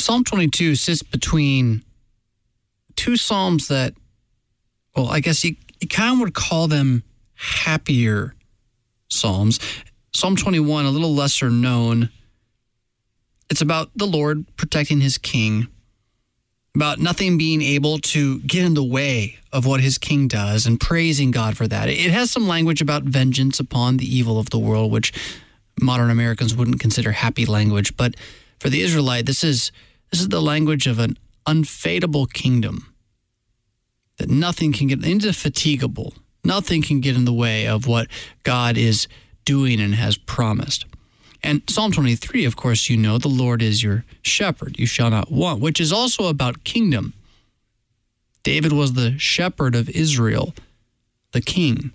Psalm 22 sits between two psalms that, well, I guess you kind of would call them happier psalms. Psalm 21, a little lesser known. It's about the Lord protecting his king, about nothing being able to get in the way of what his king does and praising God for that. It has some language about vengeance upon the evil of the world, which modern Americans wouldn't consider happy language. But for the Israelite, this is the language of an unfadable kingdom, that nothing can get indefatigable. Nothing can get in the way of what God is doing and has promised. And Psalm 23, of course, you know, the Lord is your shepherd. You shall not want, which is also about kingdom. David was the shepherd of Israel, the king.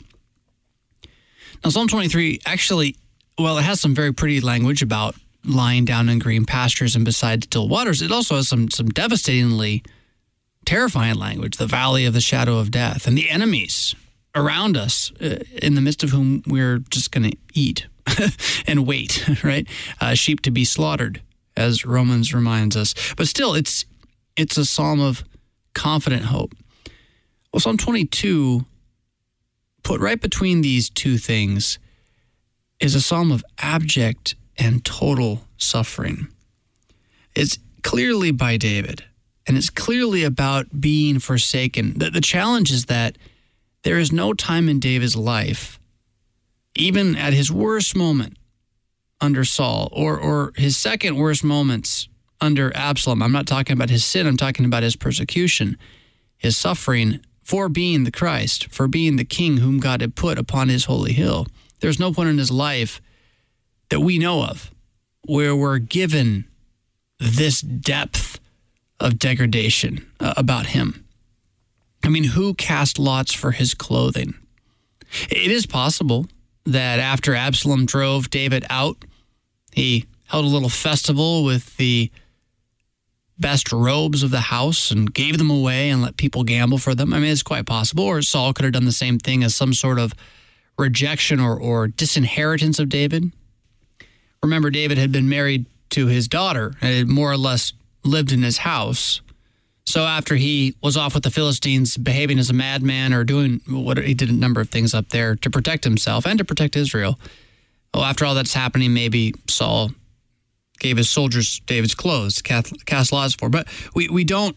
Now, Psalm 23 actually, well, it has some very pretty language about lying down in green pastures and beside still waters. It also has some devastatingly terrifying language, the valley of the shadow of death, and the enemies around us, in the midst of whom we're just going to eat and wait, right? Sheep to be slaughtered, as Romans reminds us. But still, it's a psalm of confident hope. Well, Psalm 22, put right between these two things, is a psalm of abject and total suffering. It's clearly by David, and it's clearly about being forsaken. The challenge is that there is no time in David's life, even at his worst moment under Saul, or his second worst moments under Absalom. I'm not talking about his sin, I'm talking about his persecution, his suffering for being the Christ, for being the king whom God had put upon his holy hill. There's no point in his life that we know of where we're given this depth of degradation about him. I mean, who cast lots for his clothing? It is possible that after Absalom drove David out, he held a little festival with the best robes of the house and gave them away and let people gamble for them. I mean, it's quite possible. Or Saul could have done the same thing as some sort of rejection or disinheritance of David. Remember, David had been married to his daughter and had more or less lived in his house. So after he was off with the Philistines, behaving as a madman or doing what he did a number of things up there to protect himself and to protect Israel. Well, after all that's happening, maybe Saul gave his soldiers David's clothes, cast lots for. But we don't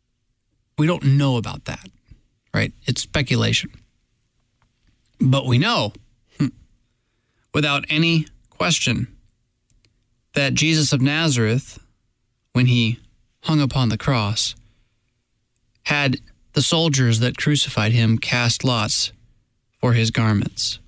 know about that, right? It's speculation. But we know, without any question, that Jesus of Nazareth, when he hung upon the cross, had the soldiers that crucified him cast lots for his garments.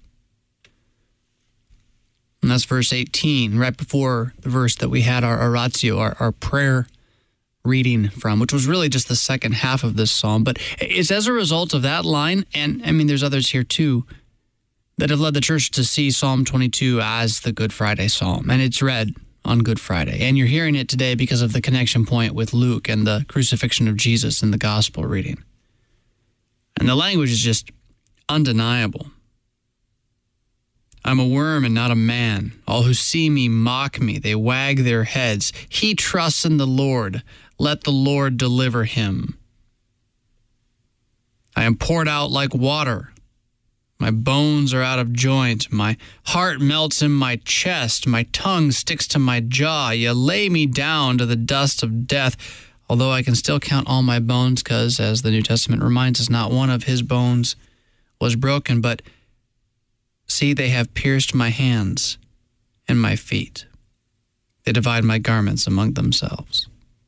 And that's verse 18, right before the verse that we had our oratio, our prayer reading from, which was really just the second half of this psalm. But it's as a result of that line, and I mean, there's others here too, that have led the church to see Psalm 22 as the Good Friday psalm. And it's read on Good Friday. And you're hearing it today because of the connection point with Luke and the crucifixion of Jesus in the gospel reading. And the language is just undeniable. I'm a worm and not a man. All who see me mock me. They wag their heads. He trusts in the Lord. Let the Lord deliver him. I am poured out like water. My bones are out of joint. My heart melts in my chest. My tongue sticks to my jaw. You lay me down to the dust of death, although I can still count all my bones, because, as the New Testament reminds us, not one of his bones was broken. But see, they have pierced my hands and my feet. They divide my garments among themselves.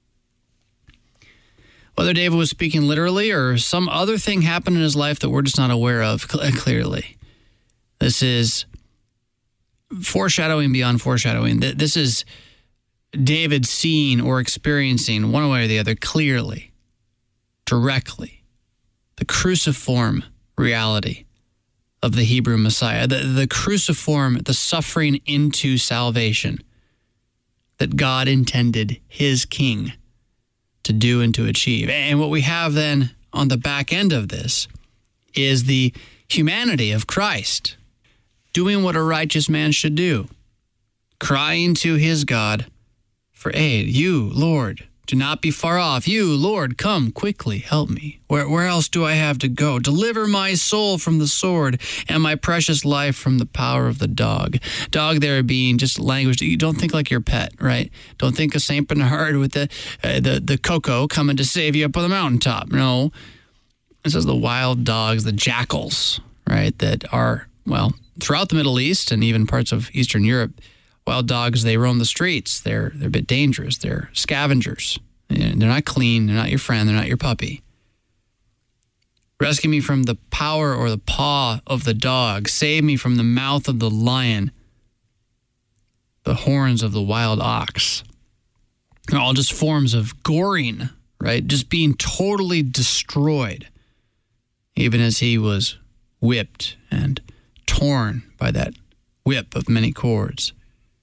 Whether David was speaking literally or some other thing happened in his life that we're just not aware of clearly, this is foreshadowing beyond foreshadowing. This is David seeing or experiencing one way or the other clearly, directly, the cruciform reality of the Hebrew Messiah, the cruciform, the suffering into salvation that God intended his king to do and to achieve. And what we have then on the back end of this is the humanity of Christ doing what a righteous man should do, crying to his God for aid. You, Lord, Do not be far off. You, Lord, come quickly. Help me. Where else do I have to go? Deliver my soul from the sword and my precious life from the power of the dog. Dog there being just language. You don't think like your pet, right? Don't think of St. Bernard with the Coco coming to save you up on the mountaintop. No. This is the wild dogs, the jackals, right, that are, well, throughout the Middle East and even parts of Eastern Europe. Wild dogs, they roam the streets. They're a bit dangerous. They're scavengers. They're not clean. They're not your friend. They're not your puppy. Rescue me from the power or the paw of the dog. Save me from the mouth of the lion, the horns of the wild ox. They're all just forms of goring, right? Just being totally destroyed, even as he was whipped and torn by that whip of many cords.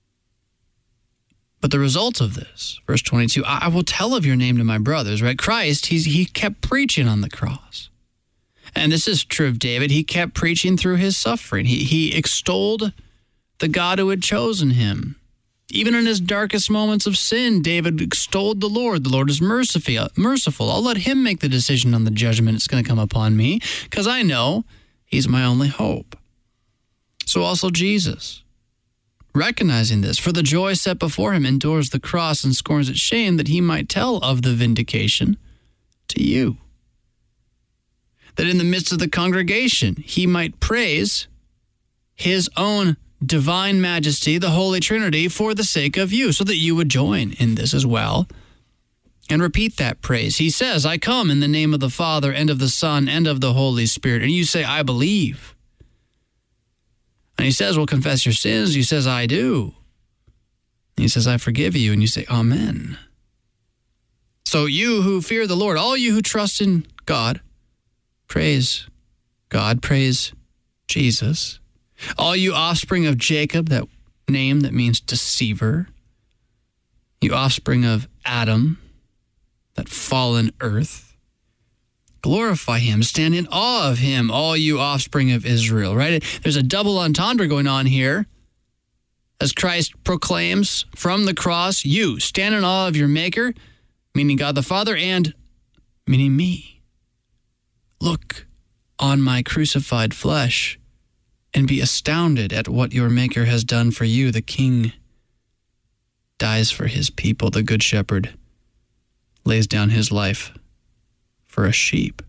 But the result of this, verse 22, I will tell of your name to my brothers, right? Christ, he kept preaching on the cross. And this is true of David. He kept preaching through his suffering. He extolled the God who had chosen him. Even in his darkest moments of sin, David extolled the Lord. The Lord is merciful. I'll let him make the decision on the judgment that's going to come upon me, because I know he's my only hope. So also Jesus, recognizing this, for the joy set before him, endures the cross and scorns its shame, that he might tell of the vindication to you. That in the midst of the congregation, he might praise his own divine majesty, the Holy Trinity, for the sake of you, so that you would join in this as well and repeat that praise. He says, I come in the name of the Father and of the Son and of the Holy Spirit. And you say, I believe. And he says, well, confess your sins. You says, I do. And he says, I forgive you. And you say, Amen. So you who fear the Lord, all you who trust in God, praise God, praise Jesus. All you offspring of Jacob, that name that means deceiver. You offspring of Adam, that fallen earth. Glorify him, stand in awe of him, all you offspring of Israel, right? There's a double entendre going on here as Christ proclaims from the cross, you stand in awe of your Maker, meaning God the Father, and meaning me. Look on my crucified flesh and be astounded at what your Maker has done for you. The King dies for his people. The Good Shepherd lays down his life for a sheep.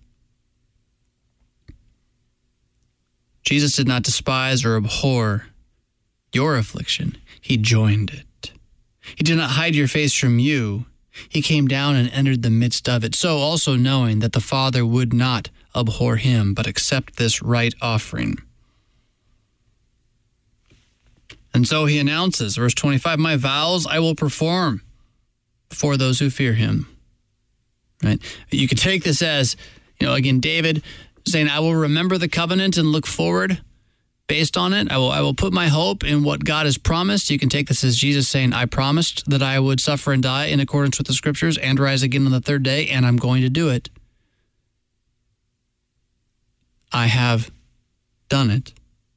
Jesus did not despise or abhor your affliction. He joined it. He did not hide your face from you. He came down and entered the midst of it. So also knowing that the Father would not abhor him, but accept this right offering. And so he announces, verse 25, my vows I will perform for those who fear him. Right? You could take this as, again, David saying, I will remember the covenant and look forward based on it. I will put my hope in what God has promised. You can take this as Jesus saying, I promised that I would suffer and die in accordance with the scriptures and rise again on the third day, and I'm going to do it. I have done it.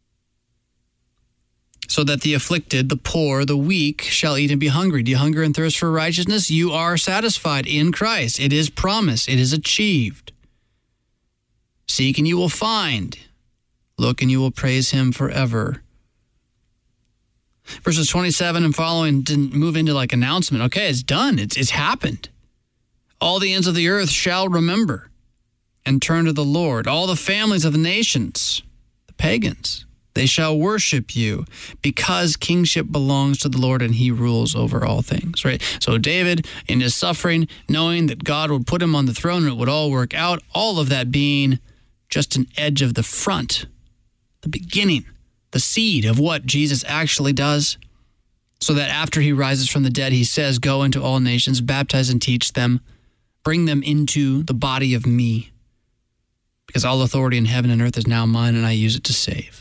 So that the afflicted, the poor, the weak shall eat and be hungry. Do you hunger and thirst for righteousness? You are satisfied in Christ. It is promised. It is achieved. Seek and you will find. Look and you will praise him forever. Verses 27 and following didn't move into like announcement. Okay, it's done. It's happened. All the ends of the earth shall remember and turn to the Lord. All the families of the nations, the pagans, they shall worship you, because kingship belongs to the Lord and he rules over all things, right? So David, in his suffering, knowing that God would put him on the throne and it would all work out, all of that being just an edge of the front, the beginning, the seed of what Jesus actually does, so that after he rises from the dead, he says, go into all nations, baptize and teach them, bring them into the body of me, because all authority in heaven and earth is now mine and I use it to save.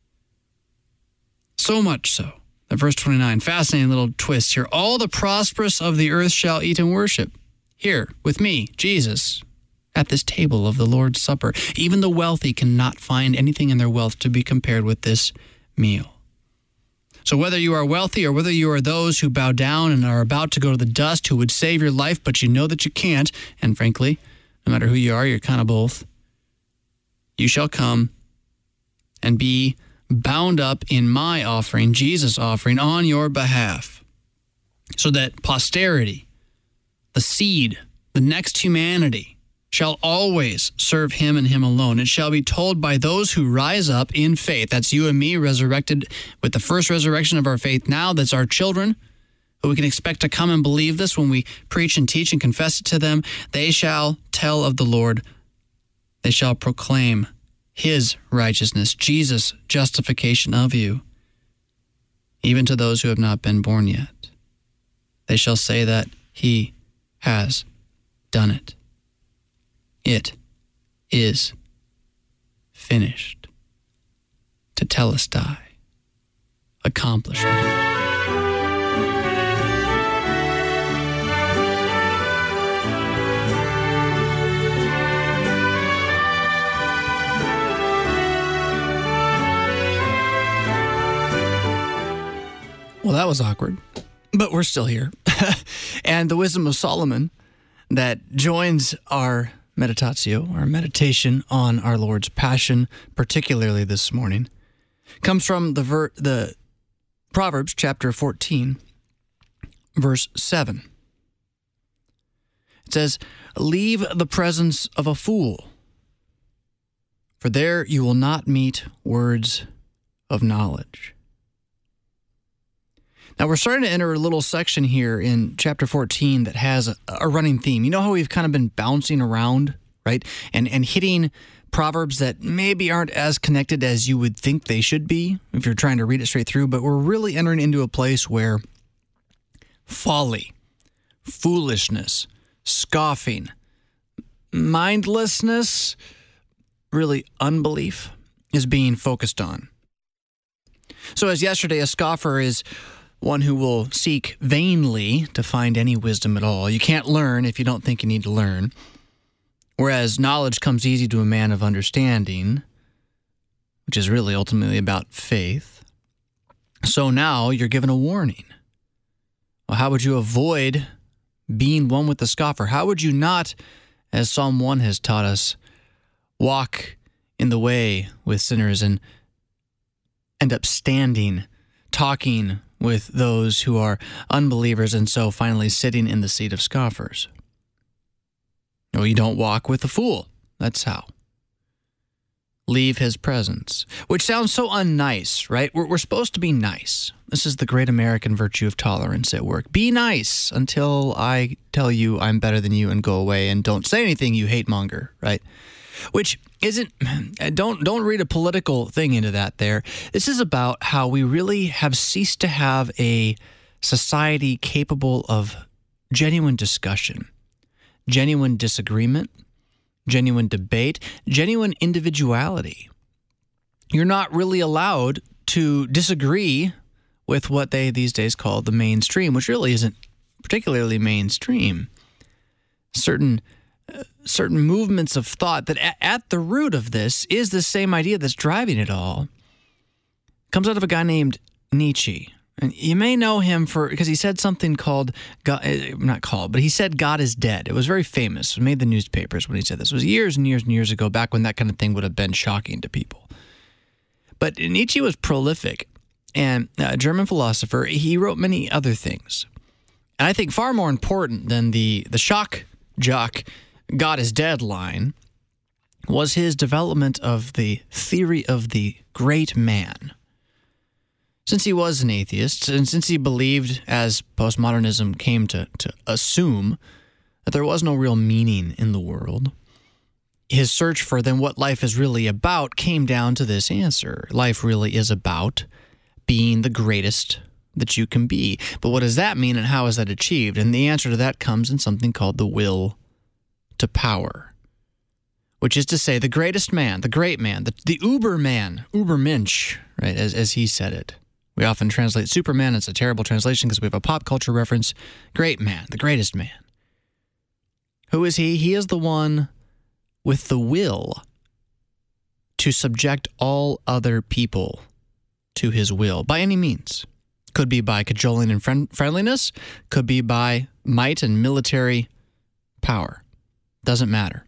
So much so that verse 29, fascinating little twist here. All the prosperous of the earth shall eat and worship here with me, Jesus, at this table of the Lord's Supper. Even the wealthy cannot find anything in their wealth to be compared with this meal. So whether you are wealthy or whether you are those who bow down and are about to go to the dust, who would save your life, but you know that you can't, and frankly, no matter who you are, you're kind of both, you shall come and be bound up in my offering, Jesus' offering, on your behalf, so that posterity, the seed, the next humanity, shall always serve him and him alone. It shall be told by those who rise up in faith. That's you and me, resurrected with the first resurrection of our faith now. That's our children, who we can expect to come and believe this when we preach and teach and confess it to them. They shall tell of the Lord. They shall proclaim his righteousness, Jesus' justification of you, even to those who have not been born yet. They shall say that he has done it. It is finished. Tetelestai. Accomplishment. Well, that was awkward, but we're still here. And the wisdom of Solomon that joins our meditatio, our meditation on our Lord's Passion, particularly this morning, comes from the Proverbs chapter 14, verse 7. It says, "Leave the presence of a fool, for there you will not meet words of knowledge." Now, we're starting to enter a little section here in chapter 14 that has a running theme. You know how we've kind of been bouncing around, right? And hitting proverbs that maybe aren't as connected as you would think they should be if you're trying to read it straight through, but we're really entering into a place where folly, foolishness, scoffing, mindlessness, really unbelief is being focused on. So as yesterday, a scoffer is one who will seek vainly to find any wisdom at all. You can't learn if you don't think you need to learn. Whereas knowledge comes easy to a man of understanding, which is really ultimately about faith. So now you're given a warning. Well, how would you avoid being one with the scoffer? How would you not, as Psalm 1 has taught us, walk in the way with sinners and end up standing, talking with those who are unbelievers, and so finally sitting in the seat of scoffers? No, you don't walk with a fool. That's how. Leave his presence, which sounds so unnice, right? We're supposed to be nice. This is the great American virtue of tolerance at work. Be nice until I tell you I'm better than you and go away and don't say anything, you hate monger, right? Which isn't, don't read a political thing into that there. This is about how we really have ceased to have a society capable of genuine discussion, genuine disagreement, genuine debate, genuine individuality. You're not really allowed to disagree with what they these days call the mainstream, which really isn't particularly mainstream. Certain movements of thought that at the root of this is the same idea that's driving it all. Comes out of a guy named Nietzsche. And you may know him because he said something called, he said God is dead. It was very famous. It made the newspapers when he said this. It was years and years and years ago, back when that kind of thing would have been shocking to people. But Nietzsche was prolific and a German philosopher. He wrote many other things. And I think far more important than the shock jock God is dead line was his development of the theory of the great man. Since he was an atheist, and since he believed, as postmodernism came to assume, that there was no real meaning in the world, his search for then what life is really about came down to this answer. Life really is about being the greatest that you can be. But what does that mean, and how is that achieved? And the answer to that comes in something called the will to power, which is to say the greatest man, the great man, the Uberman, Ubermensch, right, as he said it. We often translate Superman. It's a terrible translation because we have a pop culture reference. Great man, the greatest man. Who is he? He is the one with the will to subject all other people to his will by any means. Could be by cajoling and friendliness, could be by might and military power. Doesn't matter.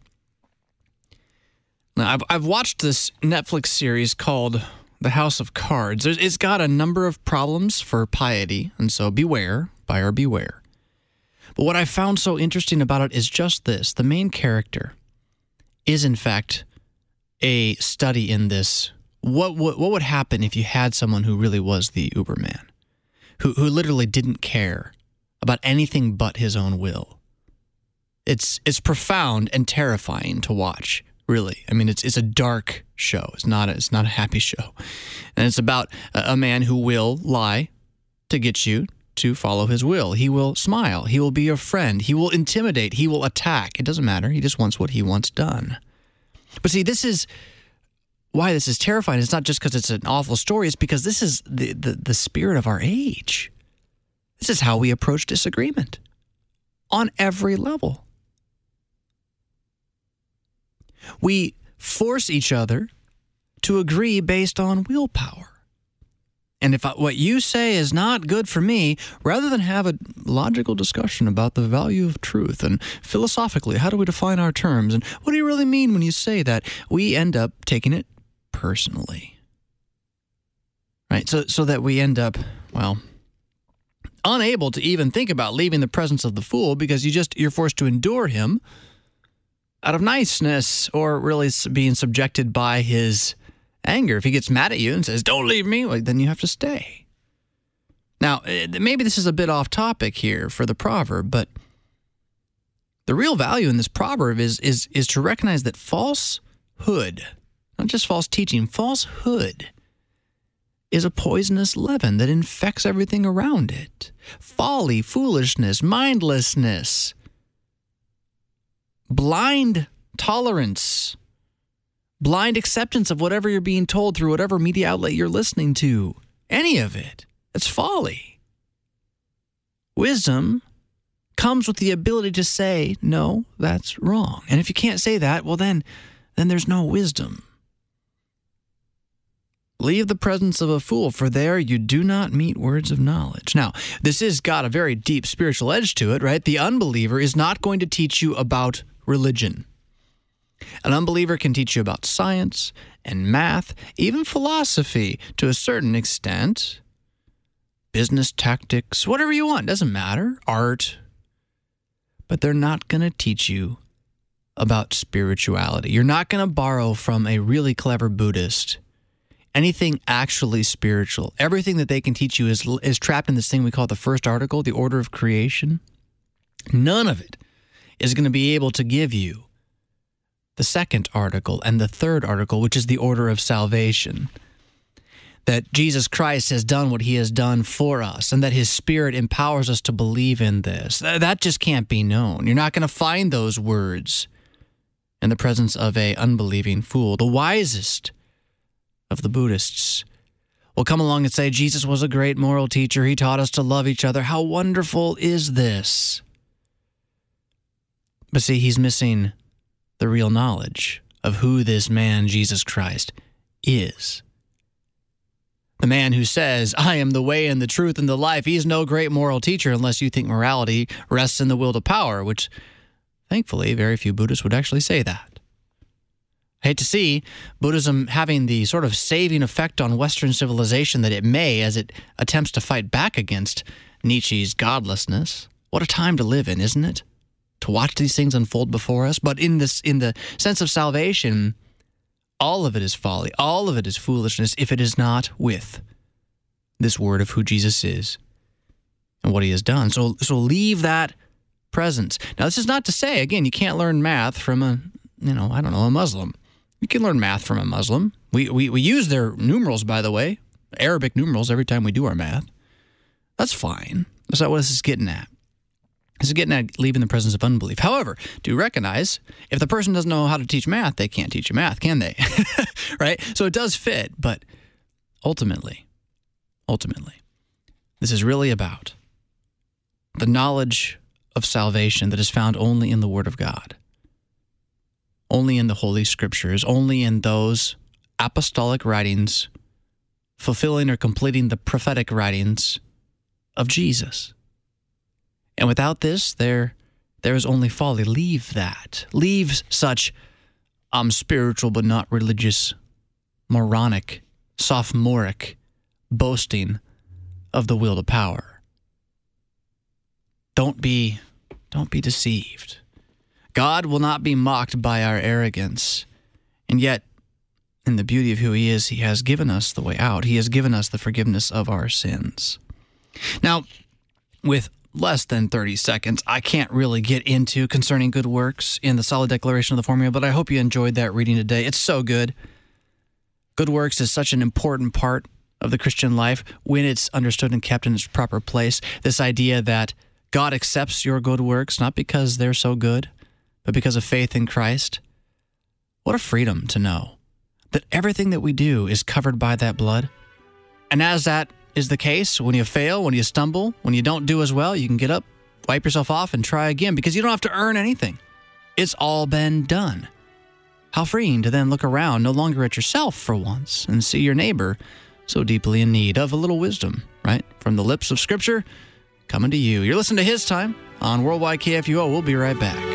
Now, I've watched this Netflix series called The House of Cards. It's got a number of problems for piety, and so beware, buyer beware. But what I found so interesting about it is just this. The main character is, in fact, a study in this. What would happen if you had someone who really was the Uberman, who literally didn't care about anything but his own will? It's profound and terrifying to watch, really. I mean, it's a dark show. It's not a happy show. And it's about a man who will lie to get you to follow his will. He will smile. He will be your friend. He will intimidate. He will attack. It doesn't matter. He just wants what he wants done. But see, this is why this is terrifying. It's not just because it's an awful story. It's because this is the spirit of our age. This is how we approach disagreement on every level. We force each other to agree based on willpower. And if what you say is not good for me, rather than have a logical discussion about the value of truth and philosophically, how do we define our terms and what do you really mean when you say that, we end up taking it personally. Right? So that we end up, well, unable to even think about leaving the presence of the fool because you're forced to endure him out of niceness or really being subjected by his anger. If he gets mad at you and says, don't leave me, then you have to stay. Now, maybe this is a bit off topic here for the proverb, but the real value in this proverb is to recognize that falsehood, not just false teaching, falsehood is a poisonous leaven that infects everything around it. Folly, foolishness, mindlessness, blind tolerance, blind acceptance of whatever you're being told through whatever media outlet you're listening to. Any of it. It's folly. Wisdom comes with the ability to say, no, that's wrong. And if you can't say that, well, then there's no wisdom. Leave the presence of a fool, for there you do not meet words of knowledge. Now, this has got a very deep spiritual edge to it, right? The unbeliever is not going to teach you about religion. An unbeliever can teach you about science and math, even philosophy to a certain extent, business tactics, whatever you want, doesn't matter, art. But they're not going to teach you about spirituality. You're not going to borrow from a really clever Buddhist anything actually spiritual. Everything that they can teach you is trapped in this thing we call the first article, the order of creation. None of it is going to be able to give you the second article and the third article, which is the order of salvation. That Jesus Christ has done what he has done for us and that his Spirit empowers us to believe in this. That just can't be known. You're not going to find those words in the presence of an unbelieving fool. The wisest of the Buddhists will come along and say, Jesus was a great moral teacher. He taught us to love each other. How wonderful is this? But see, he's missing the real knowledge of who this man, Jesus Christ, is. The man who says, I am the way and the truth and the life. He's no great moral teacher unless you think morality rests in the will to power, which, thankfully, very few Buddhists would actually say that. I hate to see Buddhism having the sort of saving effect on Western civilization that it may as it attempts to fight back against Nietzsche's godlessness. What a time to live in, isn't it? To watch these things unfold before us. But in the sense of salvation, all of it is folly. All of it is foolishness if it is not with this word of who Jesus is and what he has done. So leave that presence. Now, this is not to say, again, you can't learn math from a Muslim. You can learn math from a Muslim. We use their numerals, by the way, Arabic numerals, every time we do our math. That's fine. That's not what this is getting at. This is getting at leaving the presence of unbelief. However, do recognize, if the person doesn't know how to teach math, they can't teach you math, can they? Right? So it does fit, but ultimately, this is really about the knowledge of salvation that is found only in the Word of God. Only in the Holy Scriptures, only in those apostolic writings fulfilling or completing the prophetic writings of Jesus. And without this, there is only folly. Leave that. Leave such, I'm spiritual but not religious, moronic, sophomoric boasting of the will to power. Don't be deceived. God will not be mocked by our arrogance. And yet, in the beauty of who he is, he has given us the way out. He has given us the forgiveness of our sins. Now, with less than 30 seconds, I can't really get into concerning good works in the solid declaration of the formula, but I hope you enjoyed that reading today. It's so good. Good works is such an important part of the Christian life when it's understood and kept in its proper place. This idea that God accepts your good works, not because they're so good, but because of faith in Christ. What a freedom to know that everything that we do is covered by that blood. And as that is the case, when you fail, when you stumble, when you don't do as well, you can get up, wipe yourself off, and try again because you don't have to earn anything. It's all been done. How freeing to then look around, no longer at yourself for once, and see your neighbor so deeply in need of a little wisdom, right? From the lips of Scripture coming to you. You're listening to His Time on Worldwide KFUO. We'll be right back.